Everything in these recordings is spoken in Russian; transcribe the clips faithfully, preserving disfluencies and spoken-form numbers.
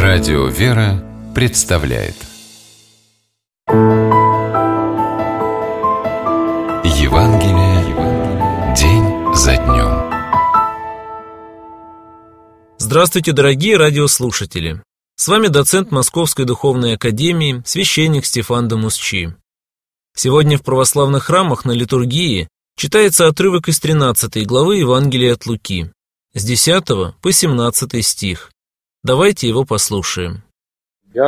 Радио «Вера» представляет Евангелие день за днем. Здравствуйте, дорогие радиослушатели! С вами доцент Московской Духовной Академии, священник Стефан Дамусчи. Сегодня в православных храмах на литургии читается отрывок из тринадцатой главы Евангелия от Луки, с десятого по семнадцатый стих. Давайте его послушаем. В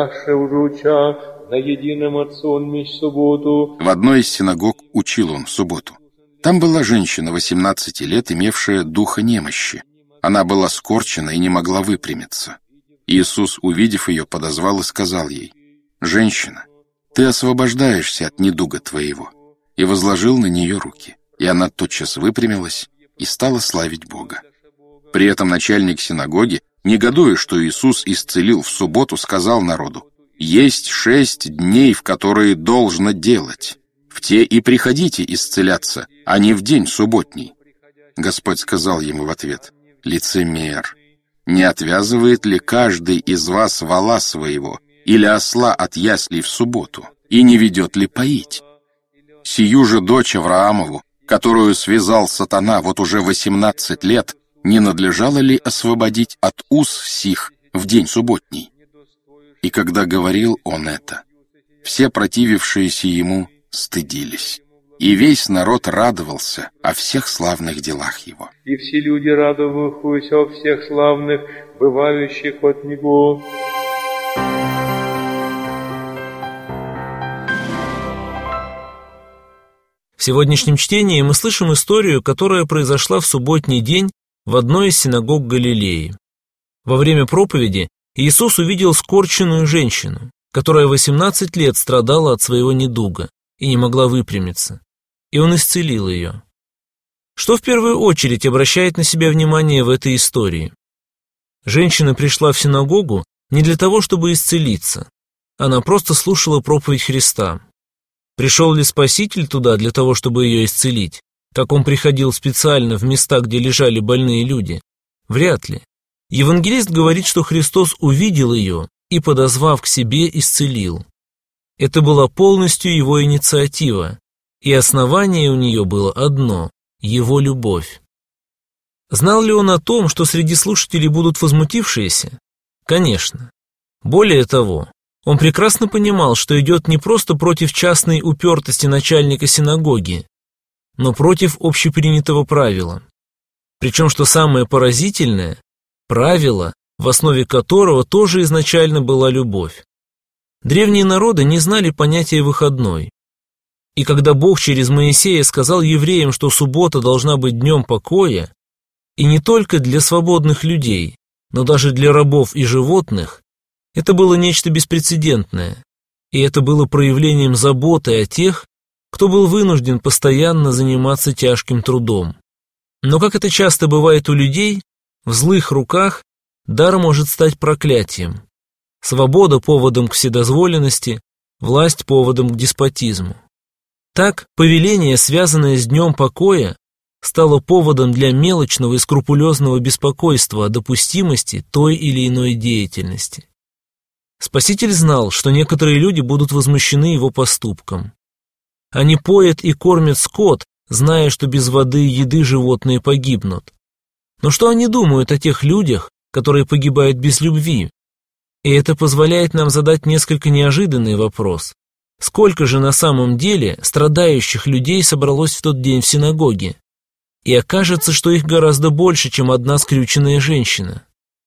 одной из синагог учил он в субботу. Там была женщина восемнадцати лет, имевшая духа немощи. Она была скорчена и не могла выпрямиться. Иисус, увидев ее, подозвал и сказал ей: «Женщина, ты освобождаешься от недуга твоего», и возложил на нее руки. И она тотчас выпрямилась и стала славить Бога. При этом начальник синагоги, негодуя, что Иисус исцелил в субботу, сказал народу: «Есть шесть дней, в которые должно делать. В те и приходите исцеляться, а не в день субботний». Господь сказал ему в ответ: «Лицемер, не отвязывает ли каждый из вас вола своего или осла от яслей в субботу, и не ведет ли поить? Сию же дочь Авраамову, которую связал сатана вот уже восемнадцать лет, не надлежало ли освободить от уз сих в день субботний?» И когда говорил он это, все противившиеся ему стыдились, и весь народ радовался о всех славных делах его. И все люди радовались о всех славных, бывающих от него. В сегодняшнем чтении мы слышим историю, которая произошла в субботний день в одной из синагог Галилеи. Во время проповеди Иисус увидел скорченную женщину, которая восемнадцать лет страдала от своего недуга и не могла выпрямиться, и Он исцелил ее. Что в первую очередь обращает на себя внимание в этой истории? Женщина пришла в синагогу не для того, чтобы исцелиться. Она просто слушала проповедь Христа. Пришел ли Спаситель туда для того, чтобы ее исцелить, как Он приходил специально в места, где лежали больные люди? Вряд ли. Евангелист говорит, что Христос увидел ее и, подозвав к себе, исцелил. Это была полностью Его инициатива, и основание у нее было одно – Его любовь. Знал ли Он о том, что среди слушателей будут возмутившиеся? Конечно. Более того, Он прекрасно понимал, что идет не просто против частной упертости начальника синагоги, но против общепринятого правила. Причем, что самое поразительное, правило, в основе которого тоже изначально была любовь. Древние народы не знали понятия выходной. И когда Бог через Моисея сказал евреям, что суббота должна быть днем покоя, и не только для свободных людей, но даже для рабов и животных, это было нечто беспрецедентное, и это было проявлением заботы о тех, кто был вынужден постоянно заниматься тяжким трудом. Но, как это часто бывает у людей, в злых руках дар может стать проклятием, свобода поводом к вседозволенности, власть поводом к деспотизму. Так, повеление, связанное с днем покоя, стало поводом для мелочного и скрупулезного беспокойства о допустимости той или иной деятельности. Спаситель знал, что некоторые люди будут возмущены его поступком. Они поят и кормят скот, зная, что без воды и еды животные погибнут. Но что они думают о тех людях, которые погибают без любви? И это позволяет нам задать несколько неожиданный вопрос. Сколько же на самом деле страдающих людей собралось в тот день в синагоге? И окажется, что их гораздо больше, чем одна скрюченная женщина.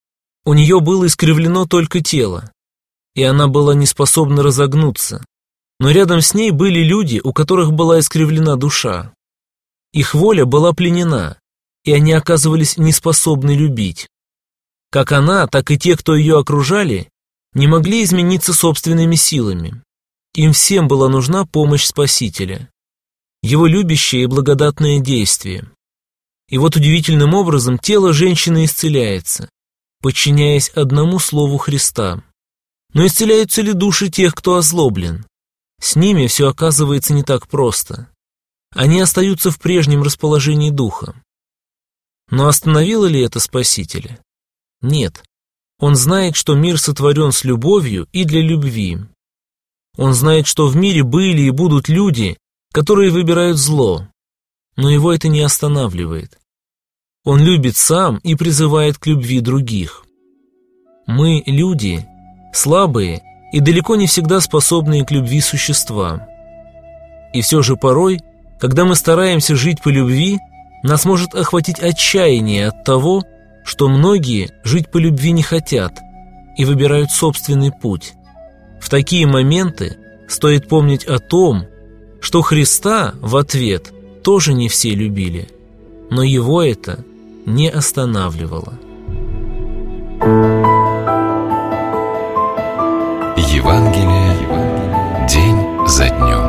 У нее было искривлено только тело, и она была не способна разогнуться. Но рядом с ней были люди, у которых была искривлена душа. Их воля была пленена, и они оказывались неспособны любить. Как она, так и те, кто ее окружали, не могли измениться собственными силами. Им всем была нужна помощь Спасителя, Его любящее и благодатное действие. И вот удивительным образом тело женщины исцеляется, подчиняясь одному слову Христа. Но исцеляются ли души тех, кто озлоблен? С ними все оказывается не так просто. Они остаются в прежнем расположении духа. Но остановило ли это Спасителя? Нет. Он знает, что мир сотворен с любовью и для любви. Он знает, что в мире были и будут люди, которые выбирают зло, но его это не останавливает. Он любит сам и призывает к любви других. Мы, люди, слабые и далеко не всегда способные к любви существа. И все же порой, когда мы стараемся жить по любви, нас может охватить отчаяние от того, что многие жить по любви не хотят и выбирают собственный путь. В такие моменты стоит помнить о том, что Христа в ответ тоже не все любили, но его это не останавливало. Евангелие день за днем.